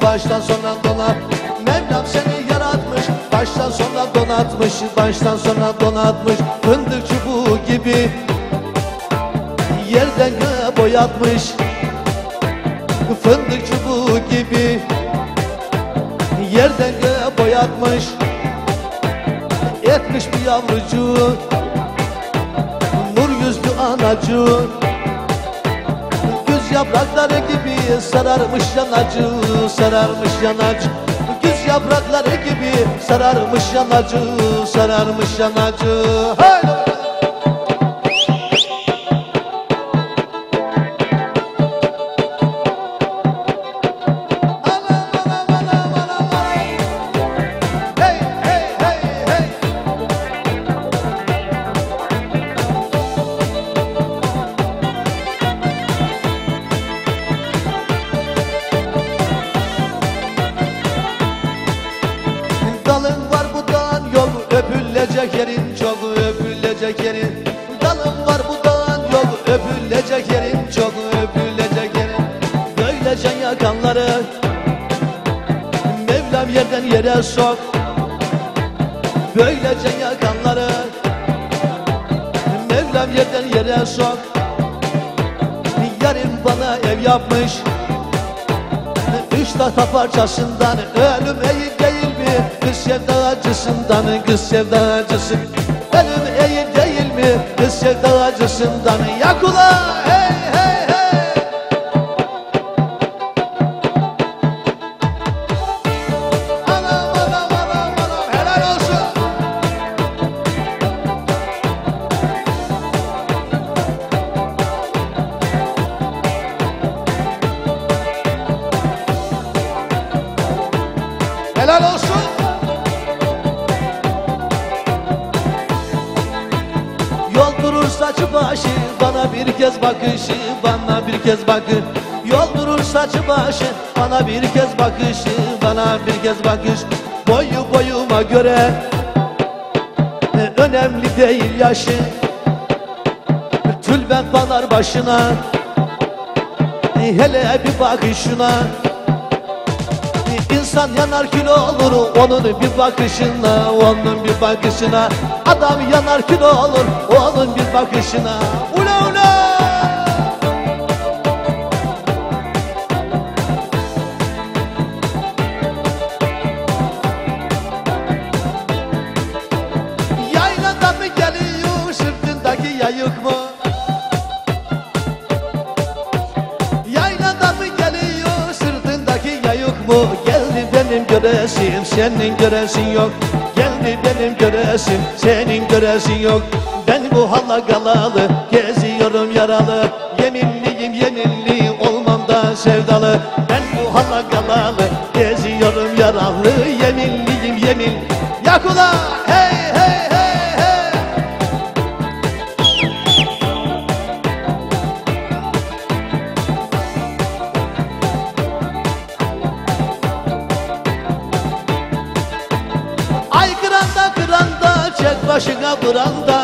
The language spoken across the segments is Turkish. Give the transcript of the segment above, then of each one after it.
baştan sona donat. Mevlam seni yaratmış, baştan sona donatmış, baştan sona donatmış. Fındık çubuğu gibi yerden göğe boyatmış. Fındık çubuğu gibi yerden göğe boyatmış. Etmiş bir yavrucuğu, nur yüzlü anacığı. Güz yaprakları gibi sararmış yanacı, sararmış yanacı. Güz yaprakları gibi sararmış yanacı, sararmış yanacı. Haydi! Dalın var budağın yok, öpülecek yerin çok, öpülecek yerin. Dalın var budağın yok, öpülecek yerin çok, öpülecek yerin. Böyle can yakanları Mevlam yerden yere sok. Böyle can yakanları Mevlam yerden yere sok. Yarın bana ev yapmış, 3 tahta parçasından. Ölüm iyi değil mi kız sevdacısından, kız sevdacısı. Ölüm iyi değil mi kız sevdacısından. Yak ula hey hey hey. Anam anam anam anam, helal olsun. Helal olsun. Yol durur saçı başı, bana bir kez bakışı, bana bir kez bakı. Yol durur saçı başı, bana bir kez bakışı, bana bir kez bakış. Boyu boyuma göre önemli değil yaşı. Tülbent bağlar başına, hele bir bakışına. İnsan yanar kül olur onun bir bakışına, onun bir bakışına. Adam yanar kül olur onun bir bakışına. Ula ula! Yayladan mı geliyor sırtındaki yayık mı? Yayladan mı geliyor sırtındaki yayık mı? Benim göresim, senin göresin yok. Geldi benim göresim, senin göresin yok. Ben bu halla galalı, geziyorum yaralı. Yeminliyim yeminli, olmam da sevdalı. Ben bu halla galalı, geziyorum yaralı. Yeminliyim yemin. Yak ula hey hey hey hey. Ay kıranda kıranda, çek başına branda.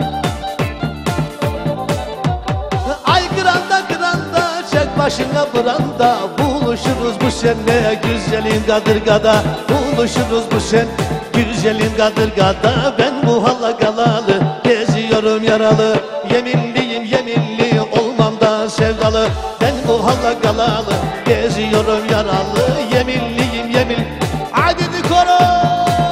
Ay kıranda kıranda, çek başına branda. Buluşuruz bu sene güzelim kadırgada. Buluşuruz bu sen güzelim kadırgada. Ben bu halla galalı, geziyorum yaralı. Yeminliyim yeminli, olmam da sevdalı. Ben bu halla galalı, geziyorum yaralı. Yeminliyim yemin. Hadi dikoro.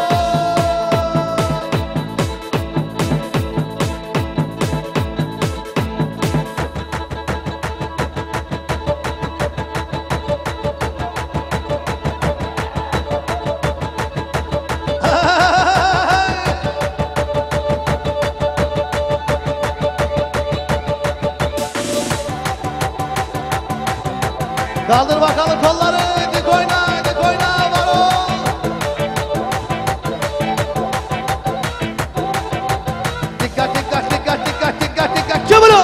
Kaldır bakalım kolları, dik oyna, dik oyna varol. Dikkat, dikkat, dikkat, dikkat, dikkat, dikkat, çabuk!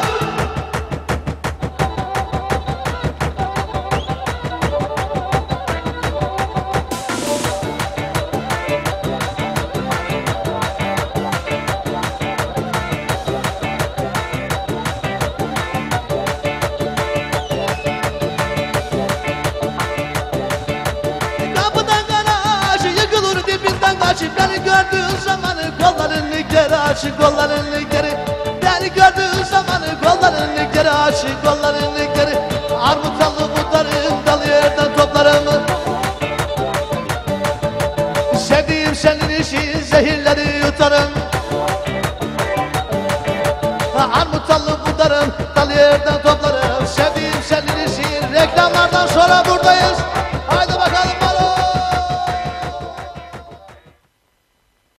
açıp beni gördüğün zaman kollarını geri aç, kollarını geri. Beni gördüğün zaman kollarını geri aç, kollarını geri. Armut allı budları